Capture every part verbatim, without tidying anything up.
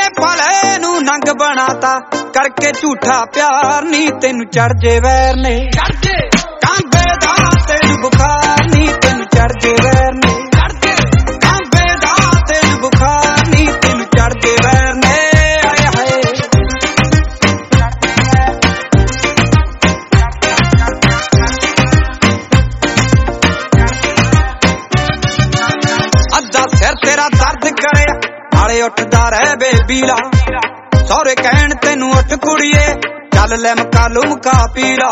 ਭਲੇ ਨੂੰ ਨੰਗ ਬਣਾਤਾ करके झूठा प्यार नी तेनू चढ़ जे वैर ने कांबे दा तेनू बुखार नी तेनू चढ़ जे वैर ने कांबे दा तेनू बुखार नी तेनू चढ़ जे वैर ने आए हाय अद्धा सिर तेरा दर्द करे नाले उठदा रहे बेबीला सौरे कहण तेनू उठ कुड़िए चल ले मका लुमका पी ला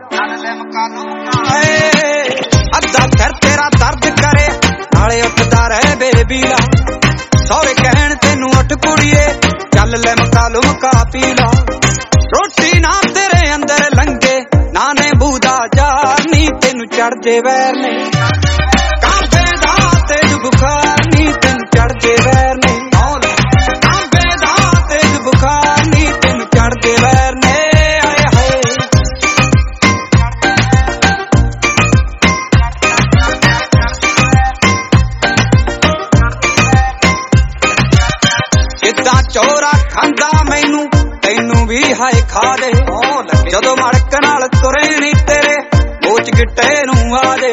अद्धा सिर तेरा दर्द करे नाले उठदा रहे बेबीला सौरे कहण तेनू उठ कुड़िए चल ले मका लुमका पी ला रोटी ना तेरे अंदर लंघे नाने बूदा जार नी तेनू चढ़ जे वैर ने कांबे दा तेनू बुखार नी तेनू चढ़ जे वैर ने बुखार नी तेनू चढ़ दे वैर ने आए हाय किद्दां चोरा खांदा मैनू तैनू भी हाय खा दे जदों मड़क नाल तुरे नी तेरे मोच गिट्टे नू आ दे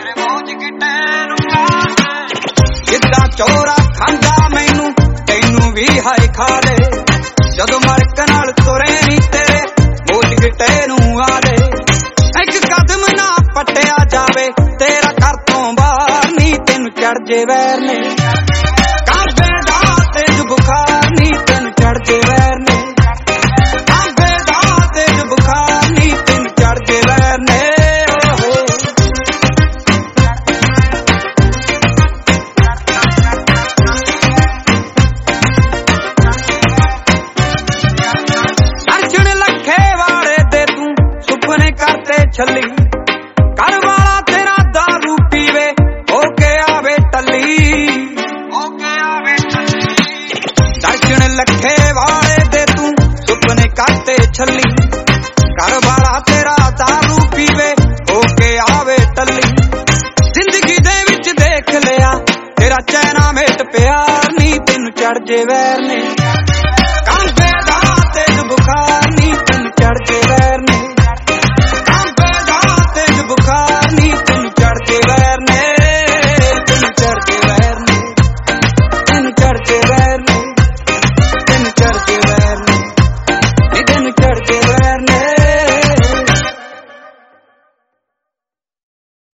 किद्दां चोरा खांदा मैनू तैनू भी हाय खा दे जदों मड़क नाल तुरे नी तेरे मोच गिट्टे नू आ दे इक कदम ना पट्टिया जावे तेरा घर तो बाहर नी तेनू चढ़ जे वैर ने कांबे दा तेज बुखार नी तेनू चढ़ जे वैर ने कांबे दा तेज बुखार नी तेनू चढ़ जे वैर ने छली घर वाला तेरा दारू पीवे होके आवे टली दर्शन लखे वाले दे तू सुपने करते छली घर वाला तेरा दारू पीवे होके आवे टली जिंदगी दे विच देख लिया तेरा चैना मेट प्यार नी तेनू चढ़ जे वैर ने कांबे दा तेज बुखार